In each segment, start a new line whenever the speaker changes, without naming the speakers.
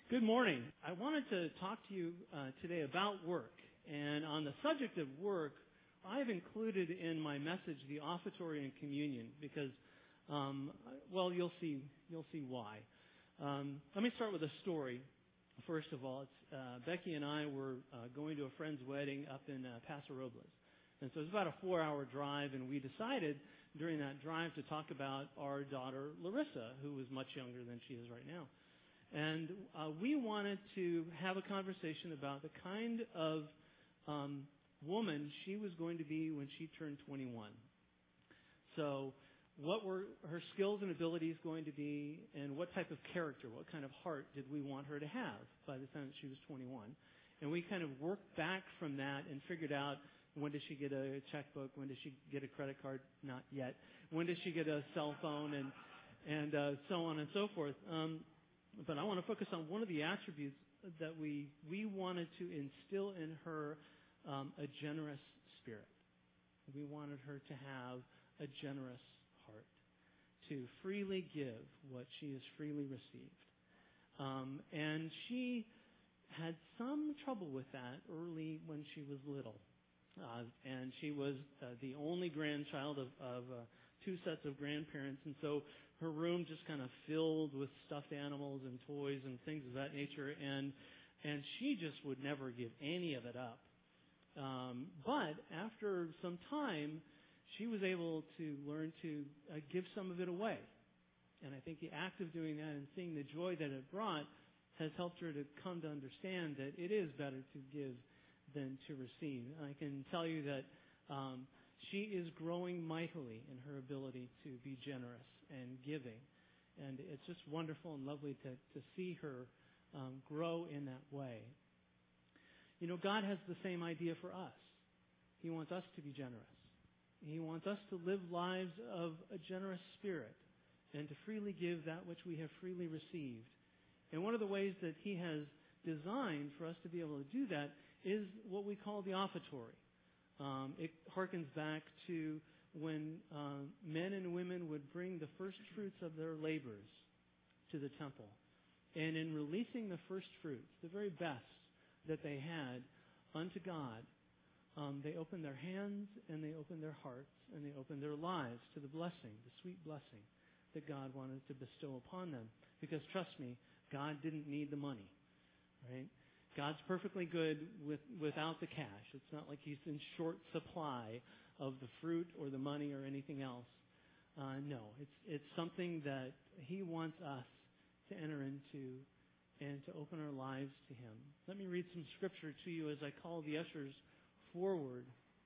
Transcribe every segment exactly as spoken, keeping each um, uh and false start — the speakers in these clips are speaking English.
Good morning. I wanted to talk to you uh, today about work. And on the subject of work, I've included in my message the offertory and communion because, um, well, you'll see you'll see why. Um, let me start with a story. First of all, it's, uh, Becky and I were uh, going to a friend's wedding up in uh, Paso Robles. And so it was about a four-hour drive, and we decided during that drive to talk about our daughter, Larissa, who was much younger than she is right now. And uh, we wanted to have a conversation about the kind of um, woman she was going to be when she turned twenty-one. So what were her skills and abilities going to be, and what type of character, what kind of heart did we want her to have by the time she was twenty-one? And we kind of worked back from that and figured out, when did she get a checkbook? When did she get a credit card? Not yet. When did she get a cell phone? And and uh, so on and so forth. Um, But I want to focus on one of the attributes that we we wanted to instill in her, um, a generous spirit. We wanted her to have a generous heart, to freely give what she has freely received. Um, and she had some trouble with that early when she was little. Uh, and she was uh, the only grandchild of, of uh, two sets of grandparents, and so her room just kind of filled with stuffed animals and toys and things of that nature, and and she just would never give any of it up. Um, but after some time, she was able to learn to uh, give some of it away, and I think the act of doing that and seeing the joy that it brought has helped her to come to understand that it is better to give than to receive. I can tell you that um, she is growing mightily in her ability to be generous and giving. And it's just wonderful and lovely to, to see her um, grow in that way. You know, God has the same idea for us. He wants us to be generous. He wants us to live lives of a generous spirit and to freely give that which we have freely received. And one of the ways that He has designed for us to be able to do that is what we call the offertory. Um, it harkens back to when um, men and women would bring the first fruits of their labors to the temple. And in releasing the first fruits, the very best that they had unto God, um, they opened their hands and they opened their hearts and they opened their lives to the blessing, the sweet blessing that God wanted to bestow upon them. Because trust me, God didn't need the money, right? God's perfectly good with, without the cash. It's not like He's in short supply of the fruit or the money or anything else. Uh, no, it's it's something that He wants us to enter into and to open our lives to Him. Let me read some scripture to you as I call the ushers forward.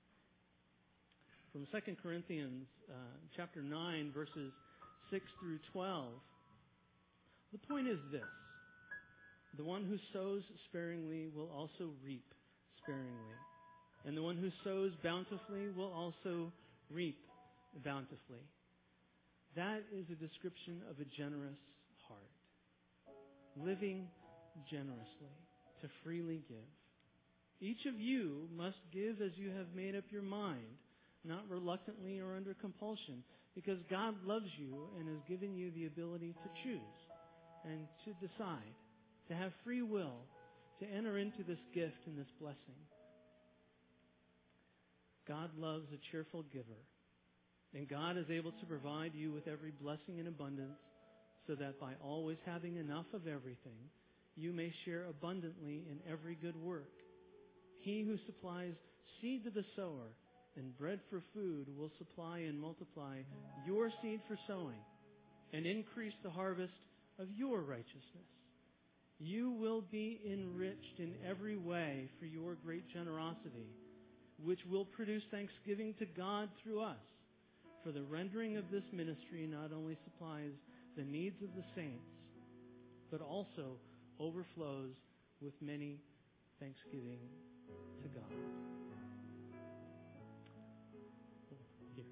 From Second Corinthians uh, chapter nine, verses six through twelve. The point is this. The one who sows sparingly will also reap sparingly. And the one who sows bountifully will also reap bountifully. That is a description of a generous heart. Living generously, to freely give. Each of you must give as you have made up your mind, not reluctantly or under compulsion, because God loves you and has given you the ability to choose and to decide, to have free will, to enter into this gift and this blessing. God loves a cheerful giver, and God is able to provide you with every blessing in abundance, so that by always having enough of everything, you may share abundantly in every good work. He who supplies seed to the sower and bread for food will supply and multiply your seed for sowing and increase the harvest of your righteousness. You will be enriched in every way for your great generosity, which will produce thanksgiving to God through us. For the rendering of this ministry not only supplies the needs of the saints, but also overflows with many thanksgiving to God. Here.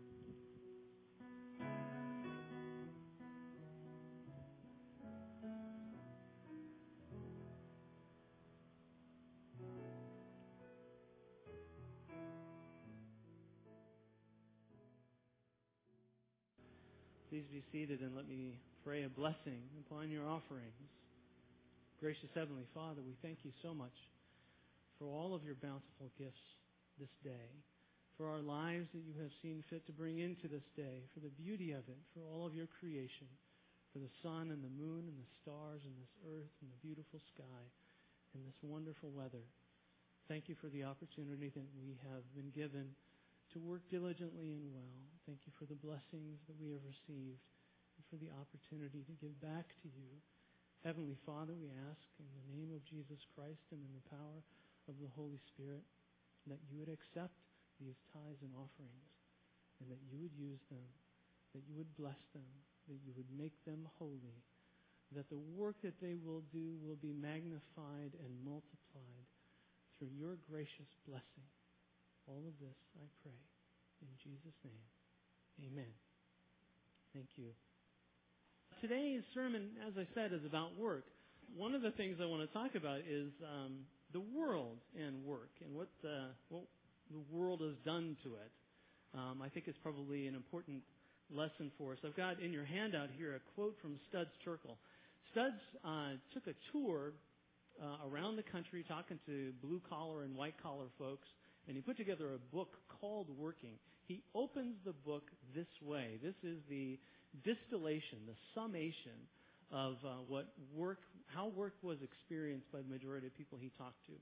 Please be seated and let me pray a blessing upon your offerings. Gracious Heavenly Father, we thank you so much for all of your bountiful gifts this day, for our lives that you have seen fit to bring into this day, for the beauty of it, for all of your creation, for the sun and the moon and the stars and this earth and the beautiful sky and this wonderful weather. Thank you for the opportunity that we have been given to work diligently and well. Thank you for the blessings that we have received and for the opportunity to give back to you. Heavenly Father, we ask in the name of Jesus Christ and in the power of the Holy Spirit that you would accept these tithes and offerings and that you would use them, that you would bless them, that you would make them holy, that the work that they will do will be magnified and multiplied through your gracious blessing. All of this I pray in Jesus' name. Amen. Thank you. Today's sermon, as I said, is about work. One of the things I want to talk about is um, the world and work and what the, what the world has done to it. Um, I think it's probably an important lesson for us. I've got in your handout here a quote from Studs Terkel. Studs uh, took a tour uh, around the country talking to blue-collar and white-collar folks, and he put together a book called Working. He opens the book this way. This is the distillation, the summation of uh, what work, how work was experienced by the majority of people he talked to.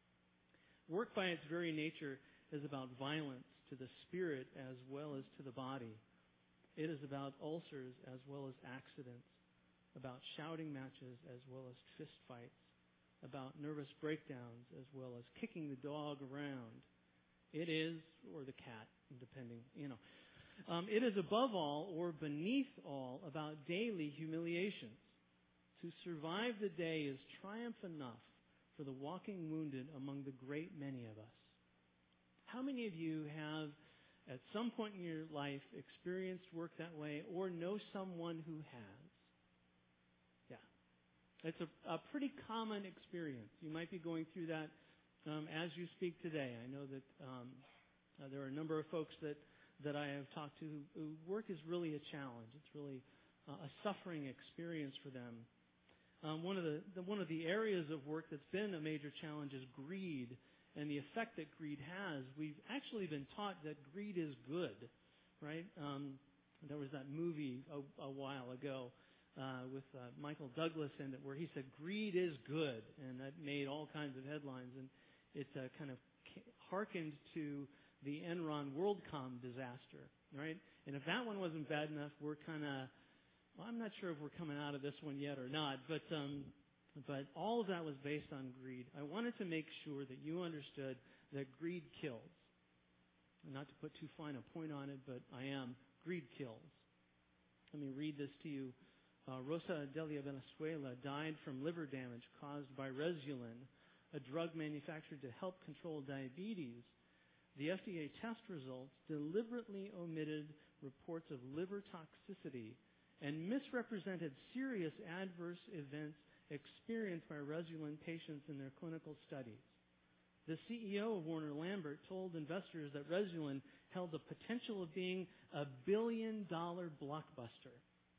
Work by its very nature is about violence to the spirit as well as to the body. It is about ulcers as well as accidents, about shouting matches as well as fist fights, about nervous breakdowns as well as kicking the dog around. It is, or the cat, depending, you know. Um, it is above all, or beneath all, about daily humiliations. To survive the day is triumph enough for the walking wounded among the great many of us. How many of you have, at some point in your life, experienced work that way, or know someone who has? Yeah. It's a, a pretty common experience. You might be going through that um, as you speak today. I know that um, uh, there are a number of folks that that I have talked to who, who work is really a challenge. It's really uh, a suffering experience for them. Um, one of the, the one of the areas of work that's been a major challenge is greed and the effect that greed has. We've actually been taught that greed is good, right? Um, there was that movie a, a while ago uh, with uh, Michael Douglas in it where he said greed is good, and that made all kinds of headlines, and it uh, kind of hearkened to the Enron WorldCom disaster, right? And if that one wasn't bad enough, we're kind of, well, I'm not sure if we're coming out of this one yet or not, but um, but all of that was based on greed. I wanted to make sure that you understood that greed kills. Not to put too fine a point on it, but I am. Greed kills. Let me read this to you. Uh, Rosa Delia Venezuela died from liver damage caused by Resulin, a drug manufactured to help control diabetes. The F D A test results deliberately omitted reports of liver toxicity and misrepresented serious adverse events experienced by Resulin patients in their clinical studies. The C E O of Warner Lambert told investors that Resulin held the potential of being a billion-dollar blockbuster.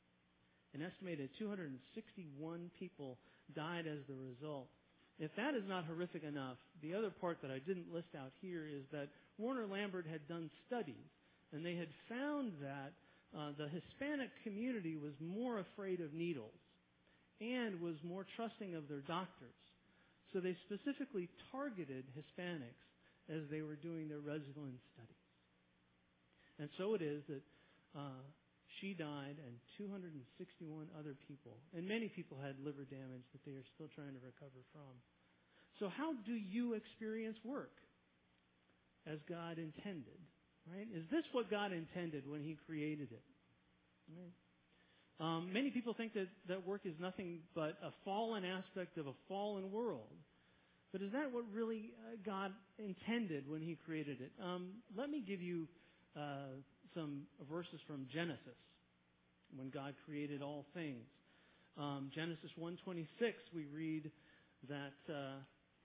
An estimated two hundred sixty-one people died as the result. If that is not horrific enough, the other part that I didn't list out here is that Warner Lambert had done studies, and they had found that uh, the Hispanic community was more afraid of needles and was more trusting of their doctors. So they specifically targeted Hispanics as they were doing their Resulin studies. And so it is that uh, she died and two hundred sixty-one other people, and many people had liver damage that they are still trying to recover from. So how do you experience work as God intended? Right? Is this what God intended when He created it? Right? Um, many people think that, that work is nothing but a fallen aspect of a fallen world. But is that what really uh, God intended when He created it? Um, let me give you uh, some verses from Genesis, when God created all things. Um, Genesis one twenty-six, we read that uh,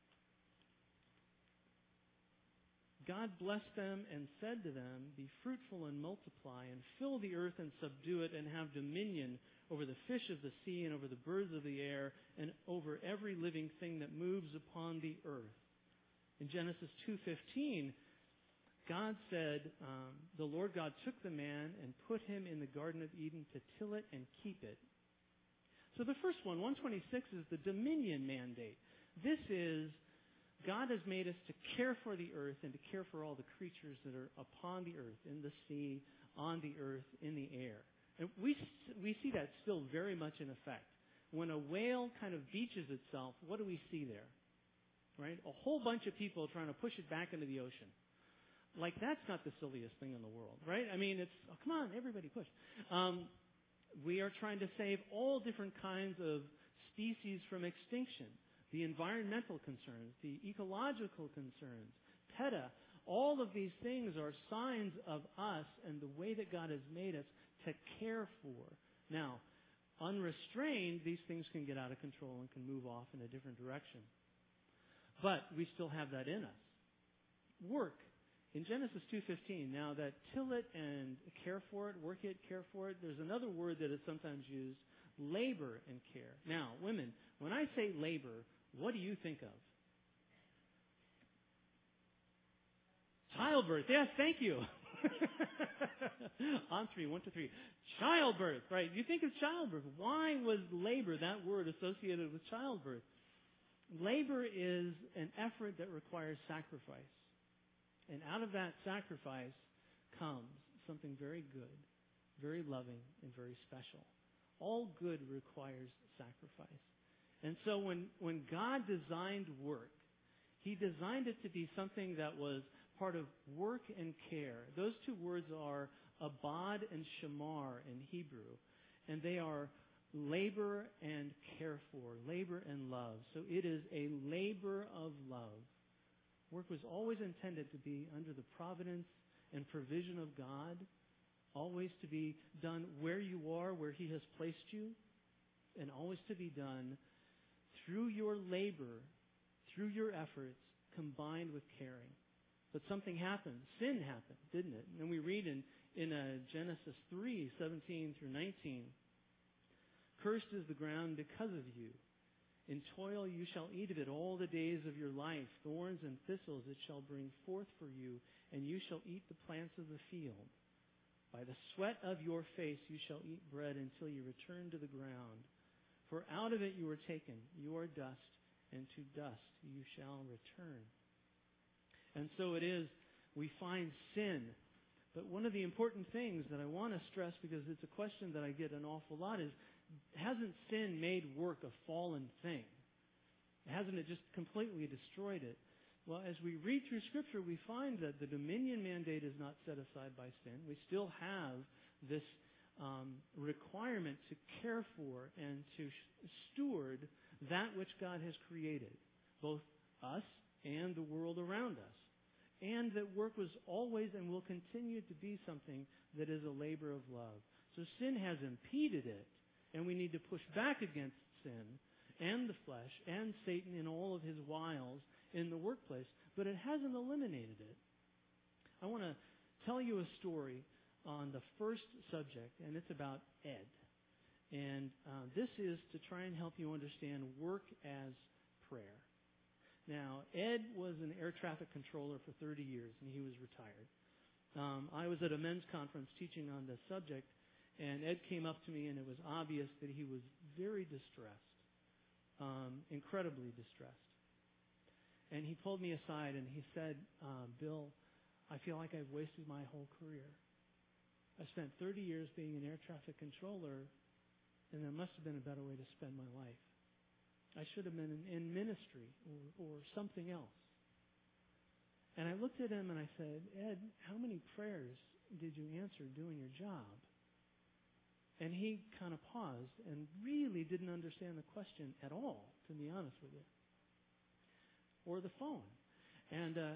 God blessed them and said to them, "Be fruitful and multiply, and fill the earth and subdue it, and have dominion over the fish of the sea and over the birds of the air and over every living thing that moves upon the earth. In Genesis two fifteen, God said, um, the Lord God took the man and put him in the Garden of Eden to till it and keep it. So the first one, one twenty-six, is the dominion mandate. This is, God has made us to care for the earth and to care for all the creatures that are upon the earth, in the sea, on the earth, in the air. And we we see that still very much in effect. When a whale kind of beaches itself, what do we see there? Right? A whole bunch of people trying to push it back into the ocean. Like, that's not the silliest thing in the world, right? I mean, it's, oh, come on, everybody push. Um, we are trying to save all different kinds of species from extinction. The environmental concerns, the ecological concerns, PETA, all of these things are signs of us and the way that God has made us to care for. Now, unrestrained, these things can get out of control and can move off in a different direction. But we still have that in us. Work. In Genesis two fifteen, now that till it and care for it, work it, care for it, there's another word that is sometimes used, labor and care. Now, women, when I say labor, what do you think of? Childbirth. Yes, thank you. On three, one, two, three. Childbirth, right? You think of childbirth. Why was labor, that word, associated with childbirth? Labor is an effort that requires sacrifice. And out of that sacrifice comes something very good, very loving, and very special. All good requires sacrifice. And so when, when God designed work, He designed it to be something that was part of work and care. Those two words are abad and shamar in Hebrew. And they are labor and care for, labor and love. So it is a labor of love. Work was always intended to be under the providence and provision of God, always to be done where you are, where He has placed you, and always to be done through your labor, through your efforts, combined with caring. But something happened. Sin happened, didn't it? And we read in, in uh, Genesis three, seventeen through nineteen, "Cursed is the ground because of you. In toil you shall eat of it all the days of your life. Thorns and thistles it shall bring forth for you, and you shall eat the plants of the field. By the sweat of your face you shall eat bread until you return to the ground. For out of it you were taken, you are dust, and to dust you shall return." And so it is, we find sin. But one of the important things that I want to stress, because it's a question that I get an awful lot, is, hasn't sin made work a fallen thing? Hasn't it just completely destroyed it? Well, as we read through Scripture, we find that the dominion mandate is not set aside by sin. We still have this um, requirement to care for and to steward that which God has created, both us and the world around us. And that work was always and will continue to be something that is a labor of love. So sin has impeded it. And we need to push back against sin and the flesh and Satan in all of his wiles in the workplace. But it hasn't eliminated it. I want to tell you a story on the first subject, and it's about Ed. And uh, this is to try and help you understand work as prayer. Now, Ed was an air traffic controller for thirty years, and he was retired. Um, I was at a men's conference teaching on this subject, and Ed came up to me, and it was obvious that he was very distressed, um, incredibly distressed. And he pulled me aside, and he said, uh, "Bill, I feel like I've wasted my whole career. I spent thirty years being an air traffic controller, and there must have been a better way to spend my life. I should have been in, in ministry or, or something else." And I looked at him and I said, "Ed, how many prayers did you answer doing your job?" And he kind of paused and really didn't understand the question at all, to be honest with you. Or the phone. And uh,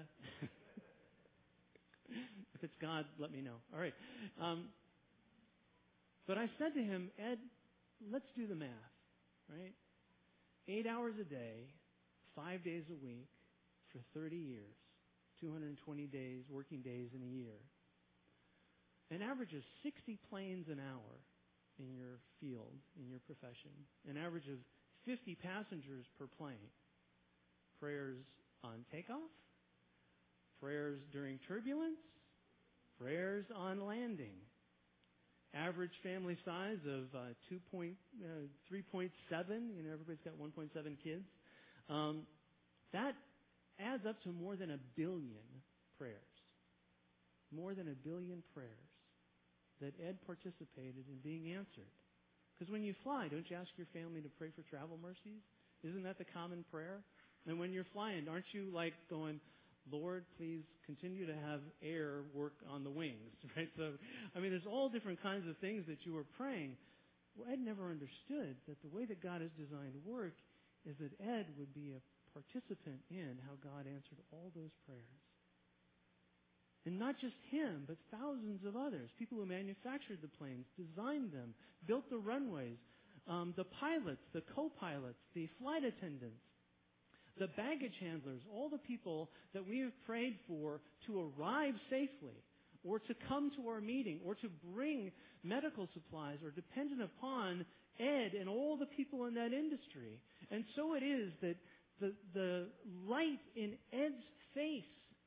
if it's God, let me know. All right. Um, but I said to him, "Ed, let's do the math, right? Eight hours a day, five days a week, for thirty years, two hundred twenty days, working days in a year. An average of sixty planes an hour in your field, in your profession. An average of fifty passengers per plane. Prayers on takeoff, prayers during turbulence, prayers on landing. Average family size of uh, two point, uh, three point seven. You know, everybody's got one point seven kids. Um, that adds up to more than a billion prayers. More than a billion prayers that Ed participated in being answered. Because when you fly, don't you ask your family to pray for travel mercies? Isn't that the common prayer? And when you're flying, aren't you like going, Lord, please continue to have air work on the wings, right? So, I mean, there's all different kinds of things that you were praying. Well, Ed never understood that the way that God has designed work is that Ed would be a participant in how God answered all those prayers. And not just him, but thousands of others. People who manufactured the planes, designed them, built the runways, um, the pilots, the co-pilots, the flight attendants, the baggage handlers, all the people that we have prayed for to arrive safely, or to come to our meeting, or to bring medical supplies, are dependent upon Ed and all the people in that industry. And so it is that the, the light in Ed's face,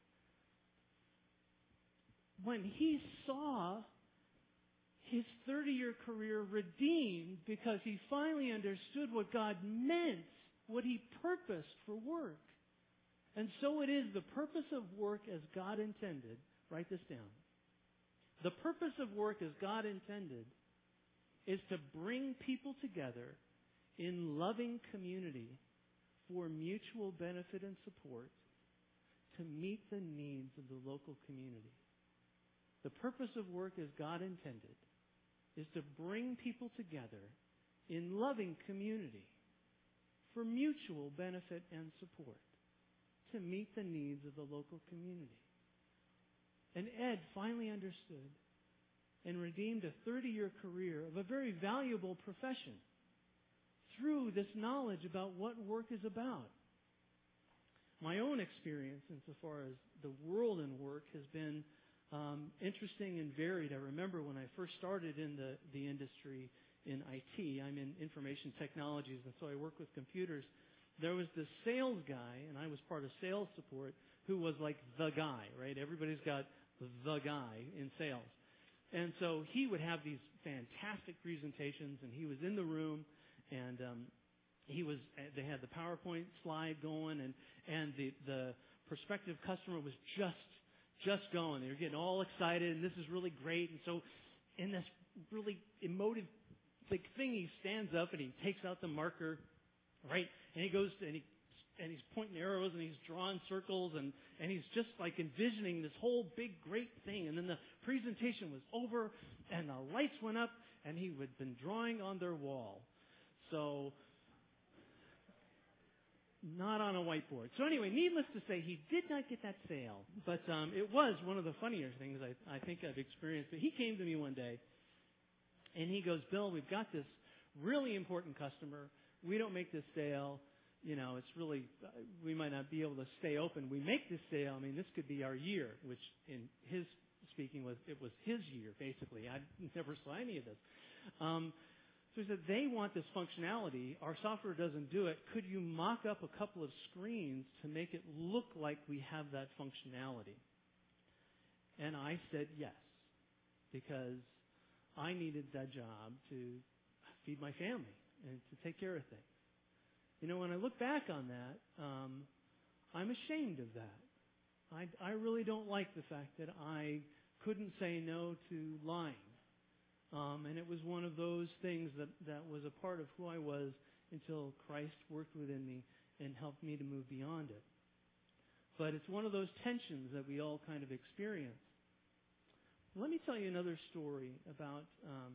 when he saw his thirty-year career redeemed because he finally understood what God meant, what he purposed for work. And so it is the purpose of work as God intended. Write this down. The purpose of work as God intended is to bring people together in loving community for mutual benefit and support to meet the needs of the local community. The purpose of work as God intended is to bring people together in loving community for mutual benefit and support to meet the needs of the local community. And Ed finally understood and redeemed a thirty-year career of a very valuable profession through this knowledge about what work is about. My own experience insofar as the world and work has been um, interesting and varied. I remember when I first started in the, the industry in I T, I'm in information technologies, and so I work with computers. There was this sales guy, and I was part of sales support, who was like the guy, right? Everybody's got the guy in sales. And so he would have these fantastic presentations, and he was in the room, and um, he was. They had the PowerPoint slide going, and and the the prospective customer was just just going. They were getting all excited, and this is really great. And so, in this really emotive like thing, he stands up and he takes out the marker, right? And he goes to, and he and he's pointing arrows and he's drawing circles and, and he's just like envisioning this whole big great thing. And then the presentation was over and the lights went up and he had been drawing on their wall. So not on a whiteboard. So anyway, needless to say, he did not get that sale. But um, it was one of the funnier things I, I think I've experienced. But he came to me one day and he goes, Bill, we've got this really important customer. We don't make this sale. You know, it's really, we might not be able to stay open. We make this sale. I mean, this could be our year, which in his speaking was, it was his year, basically. I never saw any of this. Um, so he said, they want this functionality. Our software doesn't do it. Could you mock up a couple of screens to make it look like we have that functionality? And I said yes, because I needed that job to feed my family and to take care of things. You know, when I look back on that, um, I'm ashamed of that. I, I really don't like the fact that I couldn't say no to lying. Um, and it was one of those things that, that was a part of who I was until Christ worked within me and helped me to move beyond it. But it's one of those tensions that we all kind of experience. Let me tell you another story about um,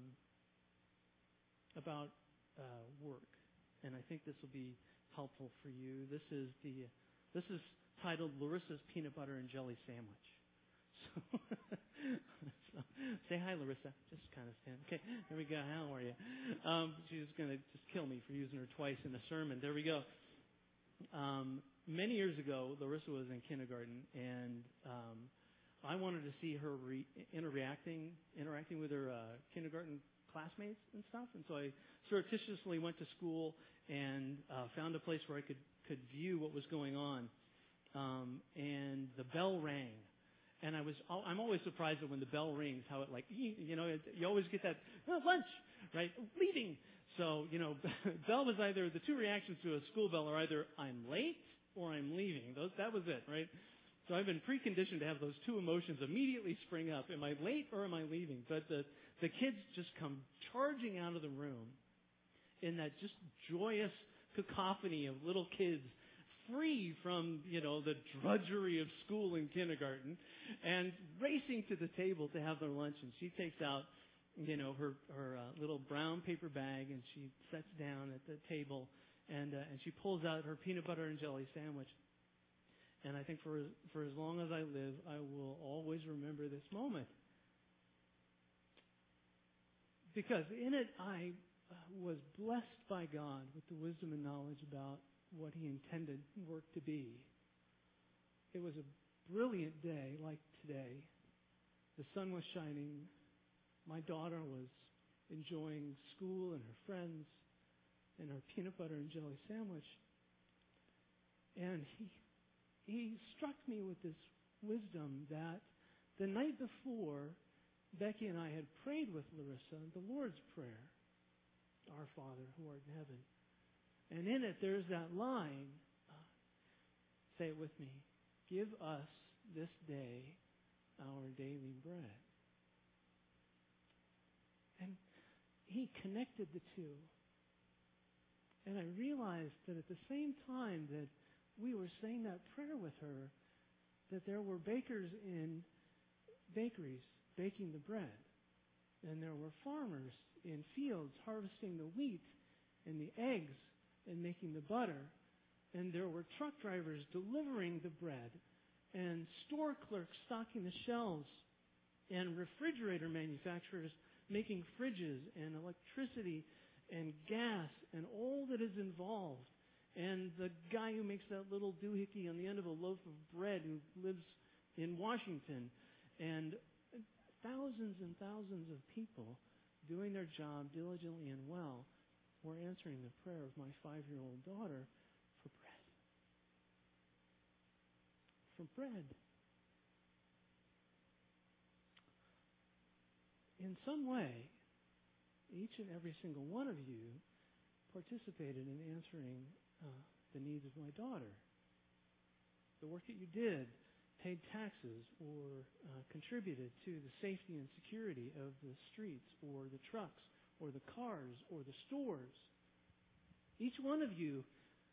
about uh, work. And I think this will be helpful for you. This is the this is titled Larissa's Peanut Butter and Jelly Sandwich. So, so say hi, Larissa. Just kind of stand. Okay, there we go. How are you? Um, she's going to just kill me for using her twice in a sermon. There we go. Um, many years ago, Larissa was in kindergarten, and um, I wanted to see her re- interacting interacting with her uh, kindergarten classmates and stuff. And so I surreptitiously went to school and uh, found a place where I could, could view what was going on. Um, and the bell rang. And I was, I'm always surprised that when the bell rings, how it like, you know, you always get that, oh, lunch, right, leaving. So, you know, bell was either, the two reactions to a school bell are either I'm late or I'm leaving. Those, that was it, right? So I've been preconditioned to have those two emotions immediately spring up. Am I late or am I leaving? But the, the kids just come charging out of the room in that just joyous cacophony of little kids free from, you know, the drudgery of school and kindergarten and racing to the table to have their lunch. And she takes out, you know, her, her uh, little brown paper bag and she sits down at the table and, uh, and she pulls out her peanut butter and jelly sandwich. And I think for, for as long as I live, I will always remember this moment. Because in it, I was blessed by God with the wisdom and knowledge about what He intended work to be. It was a brilliant day like today. The sun was shining. My daughter was enjoying school and her friends and her peanut butter and jelly sandwich. And he, he struck me with this wisdom that the night before, Becky and I had prayed with Larissa the Lord's Prayer, Our Father who art in heaven. And in it, there's that line, uh, say it with me, give us this day our daily bread. And he connected the two. And I realized that at the same time that we were saying that prayer with her, that there were bakers in bakeries baking the bread. And there were farmers in fields harvesting the wheat and the eggs and making the butter. And there were truck drivers delivering the bread and store clerks stocking the shelves and refrigerator manufacturers making fridges and electricity and gas and all that is involved. And the guy who makes that little doohickey on the end of a loaf of bread who lives in Washington. And thousands and thousands of people doing their job diligently and well were answering the prayer of my five-year-old daughter for bread. For bread. In some way, each and every single one of you participated in answering uh, the needs of my daughter. The work that you did paid taxes or uh, contributed to the safety and security of the streets or the trucks or the cars or the stores. Each one of you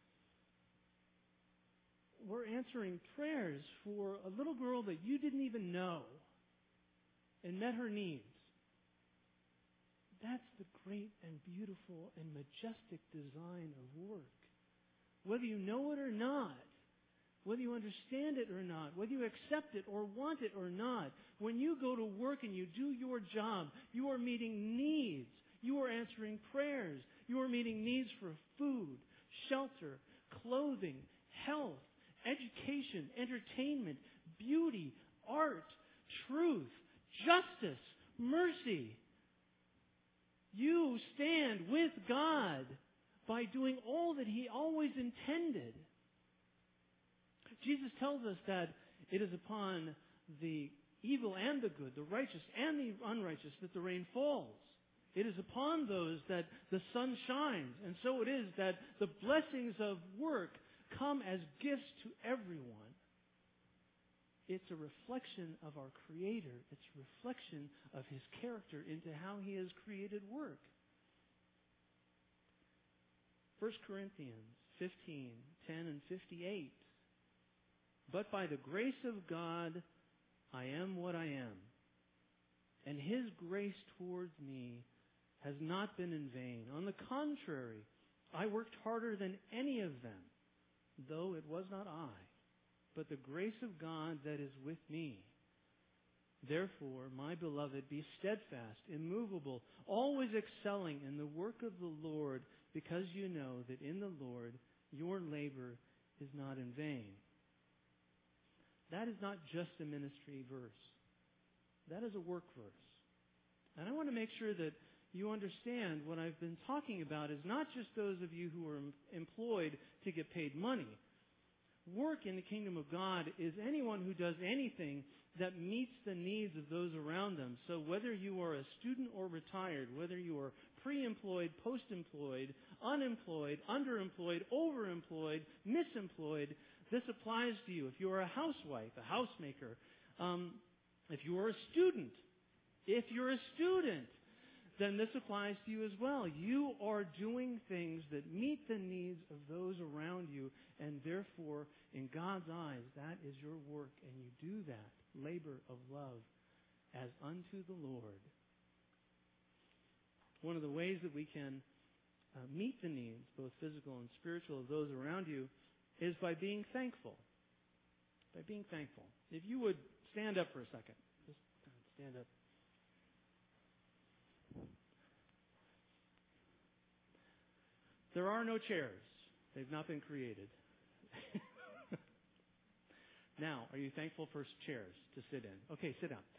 were answering prayers for a little girl that you didn't even know and met her needs. That's the great and beautiful and majestic design of work. Whether you know it or not, whether you understand it or not, whether you accept it or want it or not, when you go to work and you do your job, you are meeting needs. You are answering prayers. You are meeting needs for food, shelter, clothing, health, education, entertainment, beauty, art, truth, justice, mercy. You stand with God by doing all that He always intended. Jesus tells us that it is upon the evil and the good, the righteous and the unrighteous, that the rain falls. It is upon those that the sun shines. And so it is that the blessings of work come as gifts to everyone. It's a reflection of our Creator. It's a reflection of His character into how He has created work. First Corinthians fifteen, ten and fifty-eight. But by the grace of God, I am what I am. And His grace towards me has not been in vain. On the contrary, I worked harder than any of them, though it was not I, but the grace of God that is with me. Therefore, my beloved, be steadfast, immovable, always excelling in the work of the Lord, because you know that in the Lord your labor is not in vain. That is not just a ministry verse. That is a work verse. And I want to make sure that you understand what I've been talking about is not just those of you who are em- employed to get paid money. Work in the kingdom of God is anyone who does anything that meets the needs of those around them. So whether you are a student or retired, whether you are pre-employed, post-employed, unemployed, underemployed, overemployed, misemployed, this applies to you. If you are a housewife, a housemaker, um, if you are a student, if you're a student, then this applies to you as well. You are doing things that meet the needs of those around you, and therefore, in God's eyes, that is your work, and you do that labor of love as unto the Lord. One of the ways that we can uh, meet the needs, both physical and spiritual, of those around you is by being thankful. By being thankful. If you would stand up for a second. Just stand up. There are no chairs. They've not been created. Now, are you thankful for chairs to sit in? Okay, sit down.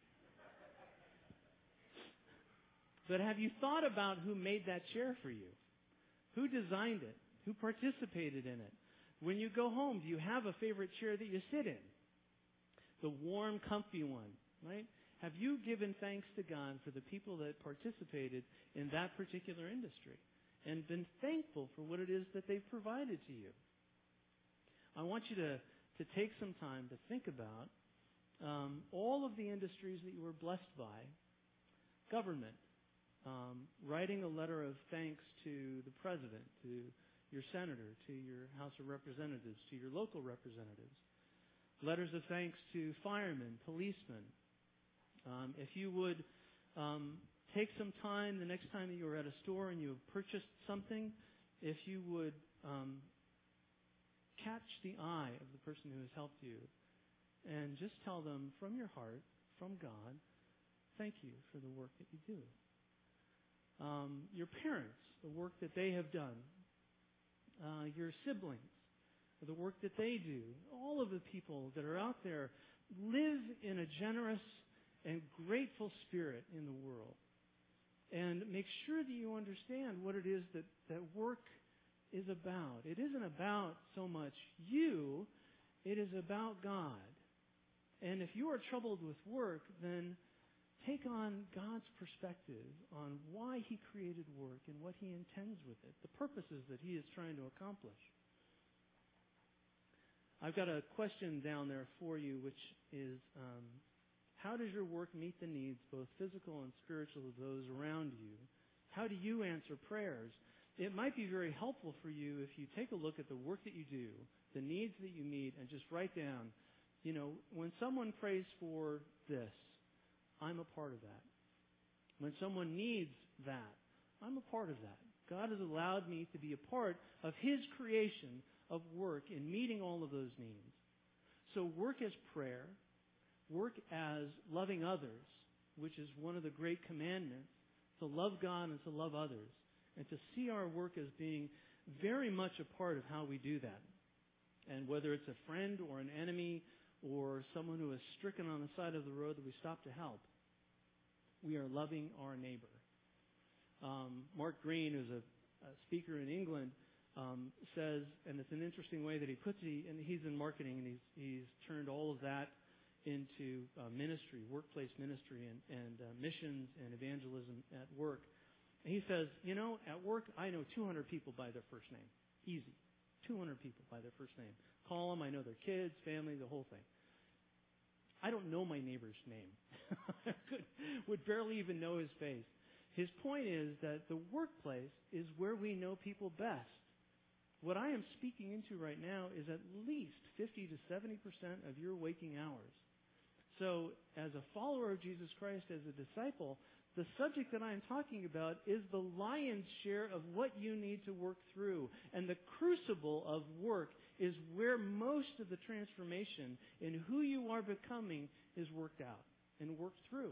But have you thought about who made that chair for you? Who designed it? Who participated in it? When you go home, do you have a favorite chair that you sit in? The warm, comfy one, right? Have you given thanks to God for the people that participated in that particular industry and been thankful for what it is that they've provided to you? I want you to, to take some time to think about um, all of the industries that you were blessed by. Government, um, writing a letter of thanks to the president, to your senator, to your House of Representatives, to your local representatives. Letters of thanks to firemen, policemen. Um, if you would um, take some time the next time that you are at a store and you have purchased something, if you would um, catch the eye of the person who has helped you and just tell them from your heart, from God, thank you for the work that you do. Um, your parents, the work that they have done. Uh, your siblings, the work that they do. All of the people that are out there live in a generous and grateful spirit in the world. And make sure that you understand what it is that, that work is about. It isn't about so much you, it is about God. And if you are troubled with work, then take on God's perspective on why He created work and what He intends with it, the purposes that He is trying to accomplish. I've got a question down there for you, which is, um, how does your work meet the needs, both physical and spiritual, of those around you? How do you answer prayers? It might be very helpful for you if you take a look at the work that you do, the needs that you meet, and just write down, you know, when someone prays for this, I'm a part of that. When someone needs that, I'm a part of that. God has allowed me to be a part of His creation of work in meeting all of those needs. So work as prayer, work as loving others, which is one of the great commandments, to love God and to love others, and to see our work as being very much a part of how we do that. And whether it's a friend or an enemy or someone who is stricken on the side of the road that we stop to help, we are loving our neighbor. Um, Mark Green, who's a, a speaker in England, um, says, and it's an interesting way that he puts it, and he's in marketing, and he's, he's turned all of that into uh, ministry, workplace ministry, and, and uh, missions and evangelism at work. And he says, you know, at work, I know two hundred people by their first name. Easy. two hundred people by their first name. Call them, I know their kids, family, the whole thing. I don't know my neighbor's name. I could, would barely even know his face. His point is that the workplace is where we know people best. What I am speaking into right now is at least fifty to seventy percent of your waking hours. So as a follower of Jesus Christ, as a disciple, the subject that I am talking about is the lion's share of what you need to work through. And the crucible of work is where most of the transformation in who you are becoming is worked out and worked through.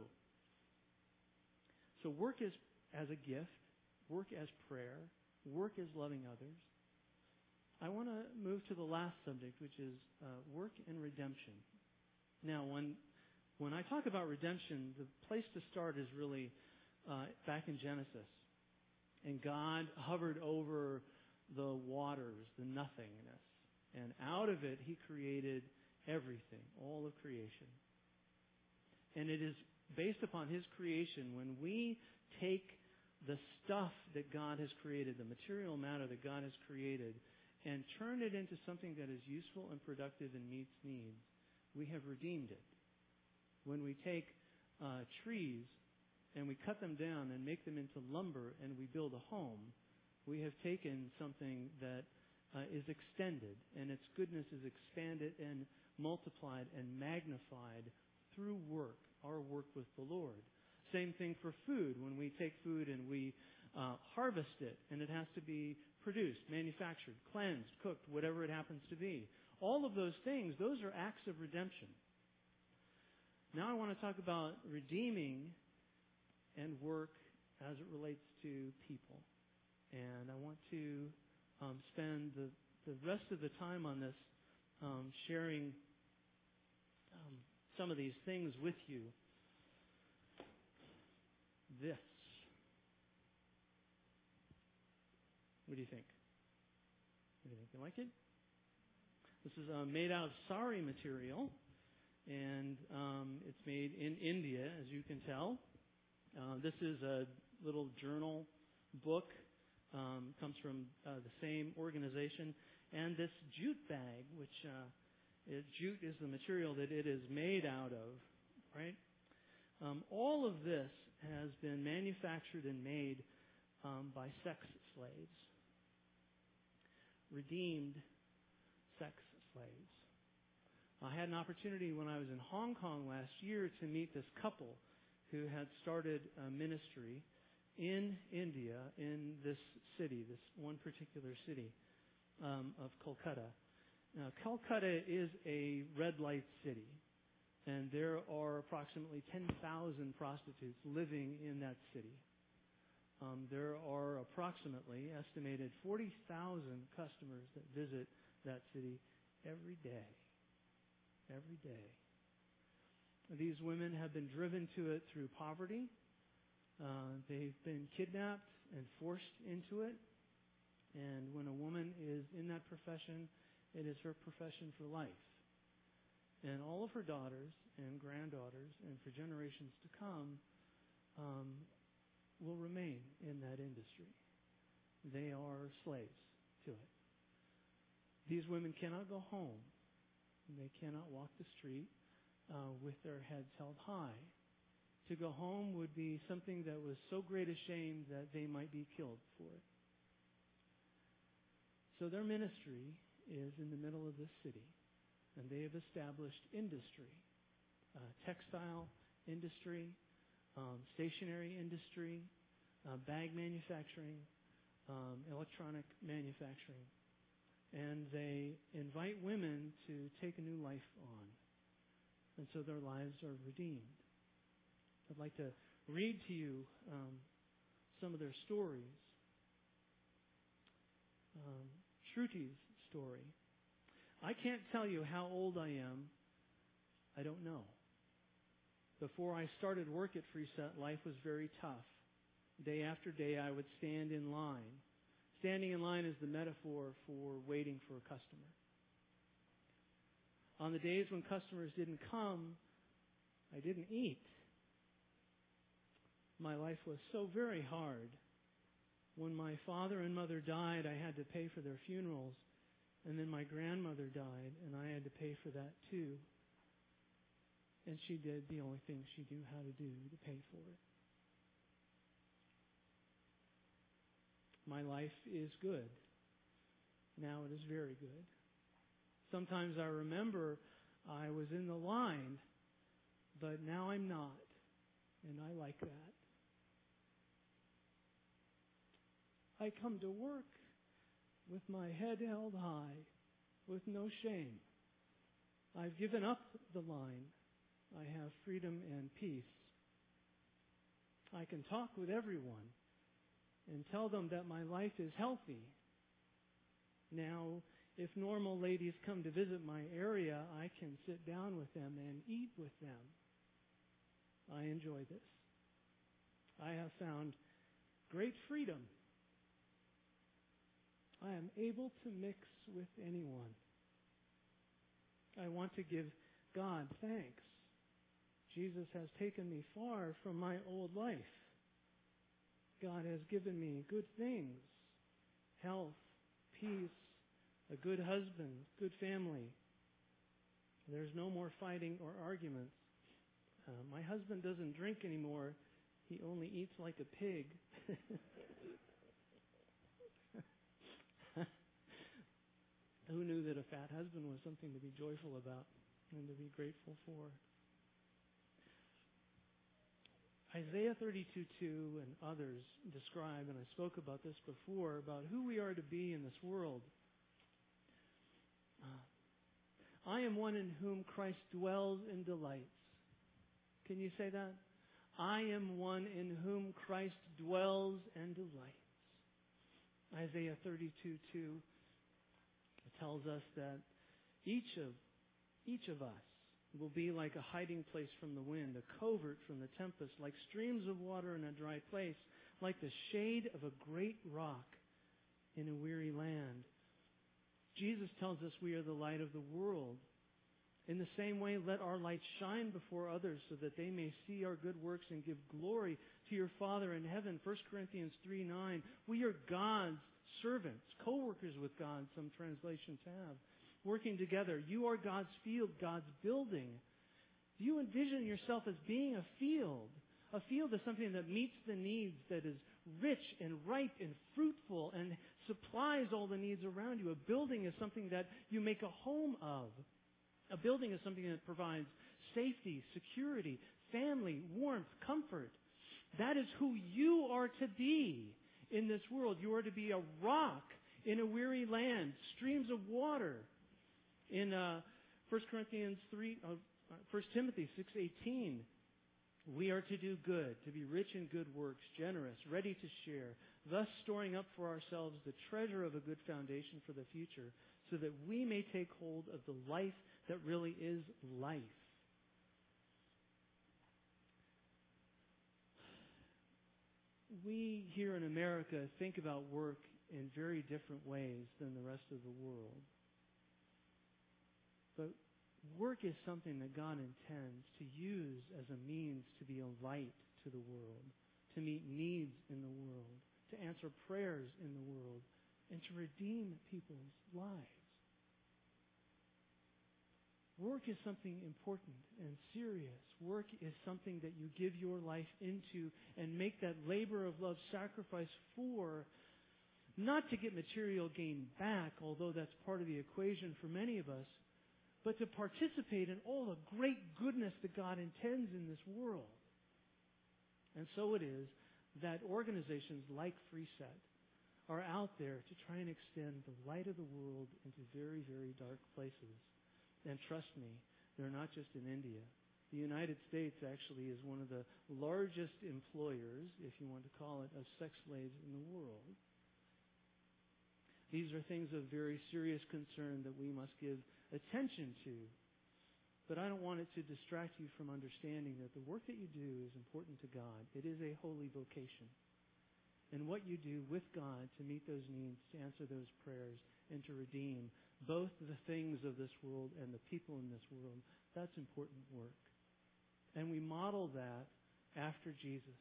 So work is as a gift, work as prayer, work as loving others. I want to move to the last subject, which is uh, work and redemption. Now, when when I talk about redemption, the place to start is really uh, back in Genesis. And God hovered over the waters, the nothingness. And out of it, He created everything, all of creation. And it is based upon His creation. When we take the stuff that God has created, the material matter that God has created, and turn it into something that is useful and productive and meets needs, we have redeemed it. When we take uh, trees and we cut them down and make them into lumber and we build a home, we have taken something that uh, is extended, and its goodness is expanded and multiplied and magnified through work, our work with the Lord. Same thing for food. When we take food and we uh, harvest it, and it has to be produced, manufactured, cleansed, cooked, whatever it happens to be. All of those things, those are acts of redemption. Now I want to talk about redeeming and work as it relates to people. And I want to um, spend the, the rest of the time on this um, sharing um, some of these things with you. This. What do you think? What do you think? You like it? This is uh, made out of sari material, and um, it's made in India, as you can tell. Uh, this is a little journal book. Um, comes from uh, the same organization. And this jute bag, which uh, is, jute is the material that it is made out of, right? Um, all of this has been manufactured and made um, by sex slaves. Redeemed sex slaves. I had an opportunity when I was in Hong Kong last year to meet this couple who had started a ministry in India, in this city, this one particular city um, of Kolkata. Now, Calcutta is a red light city, and there are approximately ten thousand prostitutes living in that city. Um, there are approximately estimated forty thousand customers that visit that city every day. Every day. These women have been driven to it through poverty. Uh, they've been kidnapped and forced into it. And when a woman is in that profession, it is her profession for life. And all of her daughters and granddaughters, and for generations to come, um, will remain in that industry. They are slaves to it. These women cannot go home. They cannot walk the street uh, with their heads held high. To go home would be something that was so great a shame that they might be killed for it. So their ministry is in the middle of this city, and they have established industry, uh, textile industry, um, stationery industry, uh, bag manufacturing, um, electronic manufacturing. And they invite women to take a new life on. And so their lives are redeemed. I'd like to read to you um, some of their stories. Um, Shruti's story. I can't tell you how old I am. I don't know. Before I started work at Freeset, life was very tough. Day after day, I would stand in line. Standing in line is the metaphor for waiting for a customer. On the days when customers didn't come, I didn't eat. My life was so very hard. When my father and mother died, I had to pay for their funerals. And then my grandmother died, and I had to pay for that too. And she did the only thing she knew how to do to pay for it. My life is good. Now it is very good. Sometimes I remember I was in the line, but now I'm not. And I like that. I come to work with my head held high, with no shame. I've given up the line. I have freedom and peace. I can talk with everyone and tell them that my life is healthy. Now, if normal ladies come to visit my area, I can sit down with them and eat with them. I enjoy this. I have found great freedom. I am able to mix with anyone. I want to give God thanks. Jesus has taken me far from my old life. God has given me good things, health, peace, a good husband, good family. There's no more fighting or arguments. Uh, my husband doesn't drink anymore. He only eats like a pig. Who knew that a fat husband was something to be joyful about and to be grateful for? Isaiah thirty-two two and others describe, and I spoke about this before, about who we are to be in this world. Uh, I am one in whom Christ dwells and delights. Can you say that? I am one in whom Christ dwells and delights. Isaiah thirty-two two tells us that each of each of us will be like a hiding place from the wind, a covert from the tempest, like streams of water in a dry place, like the shade of a great rock in a weary land. Jesus tells us we are the light of the world. In the same way, let our light shine before others so that they may see our good works and give glory to your Father in heaven. First Corinthians three nine. We are God's servants, co-workers with God, some translations have, working together. You are God's field, God's building. Do you envision yourself as being a field? A field is something that meets the needs, that is rich and ripe and fruitful and supplies all the needs around you. A building is something that you make a home of. A building is something that provides safety, security, family, warmth, comfort. That is who you are to be in this world. You are to be a rock in a weary land, streams of water. In uh, First Corinthians three, uh, First Timothy six eighteen, we are to do good, to be rich in good works, generous, ready to share, thus storing up for ourselves the treasure of a good foundation for the future, so that we may take hold of the life that really is life. We here in America think about work in very different ways than the rest of the world. But work is something that God intends to use as a means to be a light to the world, to meet needs in the world, to answer prayers in the world, and to redeem people's lives. Work is something important and serious. Work is something that you give your life into and make that labor of love sacrifice for, not to get material gain back, although that's part of the equation for many of us, but to participate in all the great goodness that God intends in this world. And so it is that organizations like FreeSet are out there to try and extend the light of the world into very, very dark places. And trust me, they're not just in India. The United States actually is one of the largest employers, if you want to call it, of sex slaves in the world. These are things of very serious concern that we must give attention to. But I don't want it to distract you from understanding that the work that you do is important to God. It is a holy vocation. And what you do with God to meet those needs, to answer those prayers, and to redeem both the things of this world and the people in this world, that's important work. And we model that after Jesus.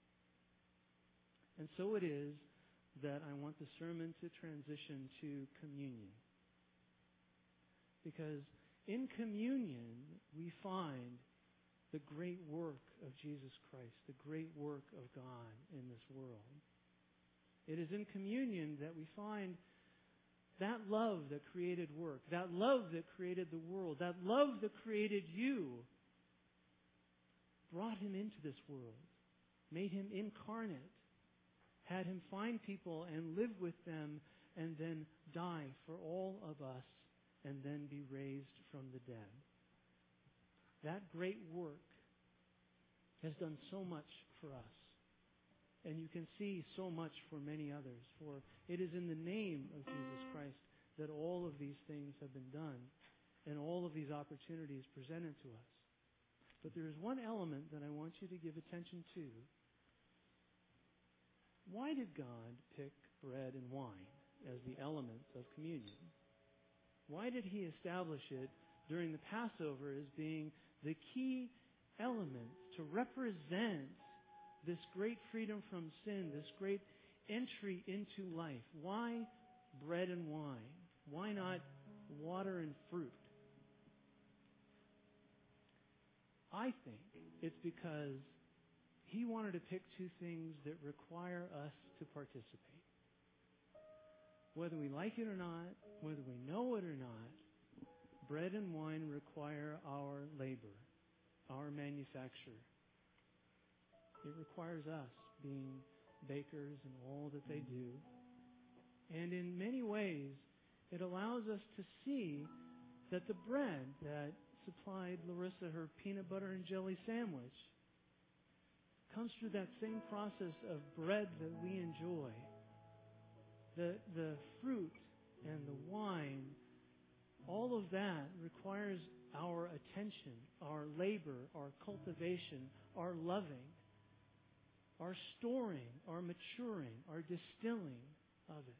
And so it is that I want the sermon to transition to communion. Because in communion, we find the great work of Jesus Christ, the great work of God in this world. It is in communion that we find that love that created work, that love that created the world, that love that created you, brought him into this world, made him incarnate, had him find people and live with them, and then die for all of us, and then be raised from the dead. That great work has done so much for us. And you can see so much for many others. For it is in the name of Jesus Christ that all of these things have been done and all of these opportunities presented to us. But there is one element that I want you to give attention to. why did God pick bread and wine as the elements of communion? Why did He establish it during the Passover as being the key elements to represent this great freedom from sin, this great entry into life? Why bread and wine? Why not water and fruit? I think it's because He wanted to pick two things that require us to participate. Whether we like it or not, whether we know it or not, bread and wine require our labor, our manufacture. It requires us being bakers and all that they do. And in many ways, it allows us to see that the bread that supplied Larissa her peanut butter and jelly sandwich comes through that same process of bread that we enjoy. The, the fruit and the wine, all of that requires our attention, our labor, our cultivation, our loving, our storing, our maturing, our distilling of it.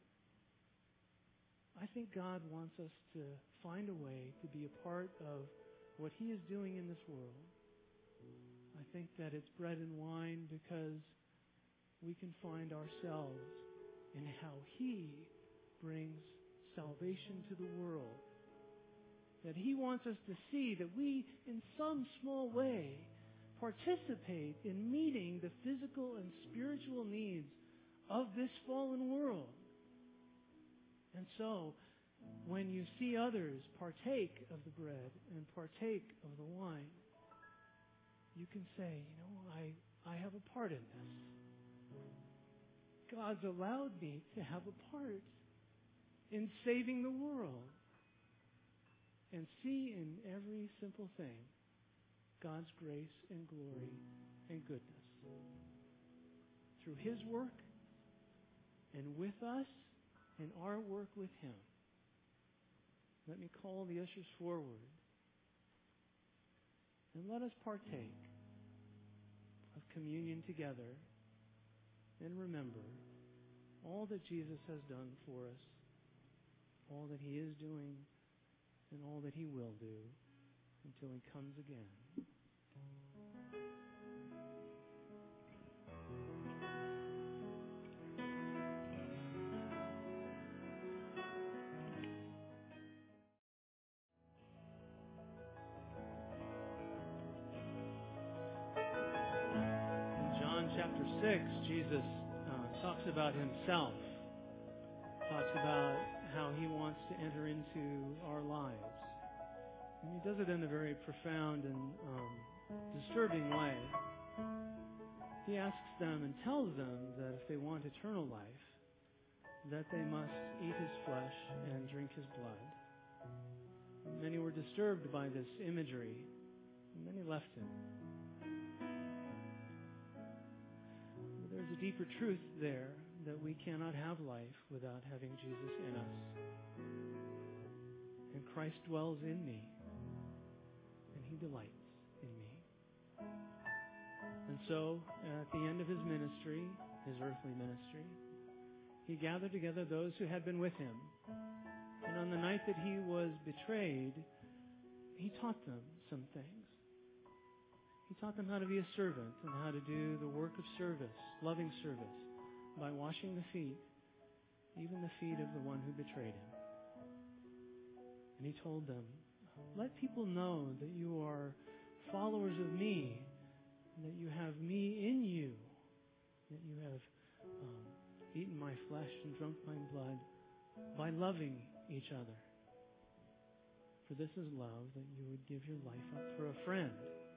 I think God wants us to find a way to be a part of what He is doing in this world. I think that it's bread and wine because we can find ourselves in how He brings salvation to the world. That He wants us to see that we, in some small way, participate in meeting the physical and spiritual needs of this fallen world. And so, when you see others partake of the bread and partake of the wine, you can say, you know, I, I have a part in this. God's allowed me to have a part in saving the world. And see in every simple thing God's grace and glory and goodness. Through His work and with us and our work with Him. Let me call the ushers forward. And let us partake of communion together and remember all that Jesus has done for us, all that He is doing, and all that He will do until He comes again. In John chapter six, Jesus uh, talks about Himself, talks about how He wants to enter into our lives. And He does it in a very profound and um, disturbing way. He asks them and tells them that if they want eternal life, that they must eat His flesh and drink His blood. And many were disturbed by this imagery, and many left Him. But there's a deeper truth there, that we cannot have life without having Jesus in us. And Christ dwells in me, and He delights in me. And so, at the end of His ministry, His earthly ministry, He gathered together those who had been with Him. And on the night that He was betrayed, He taught them some things. He taught them how to be a servant and how to do the work of service, loving service, by washing the feet, even the feet of the one who betrayed Him. And He told them, let people know that you are followers of me, and that you have me in you, that you have um, eaten my flesh and drunk my blood by loving each other. For this is love, that you would give your life up for a friend.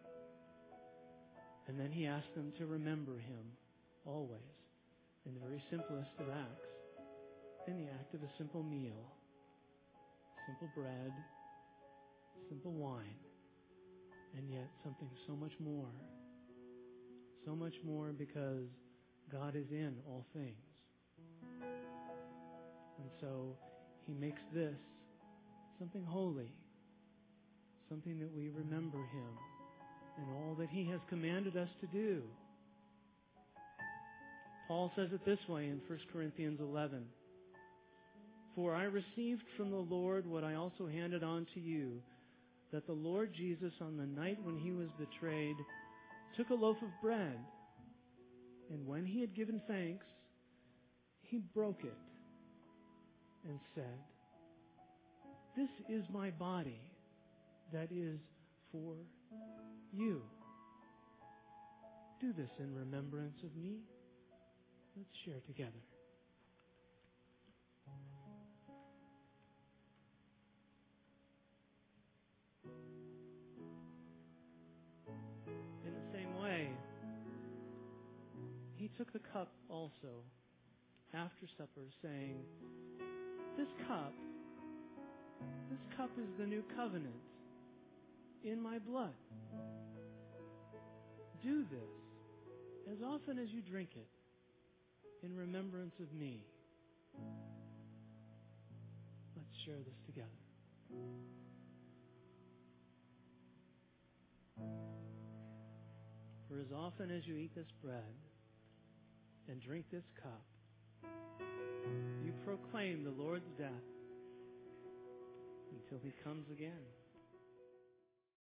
And then He asked them to remember Him always, in the very simplest of acts, in the act of a simple meal, simple bread, simple wine, and yet something so much more. So much more because God is in all things. And so He makes this something holy, something that we remember Him and all that He has commanded us to do. Paul says it this way in First Corinthians eleven. For I received from the Lord what I also handed on to you, that the Lord Jesus, on the night when he was betrayed, took a loaf of bread, and when he had given thanks, he broke it and said, "This is my body that is for you. Do this in remembrance of me." Let's share together. In the same way, he took the cup also after supper, saying, This cup, this cup is the new covenant in my blood. Do this as often as you drink it in remembrance of me. Let's share this together. For as often as you eat this bread and drink this cup, you proclaim the Lord's death until he comes again.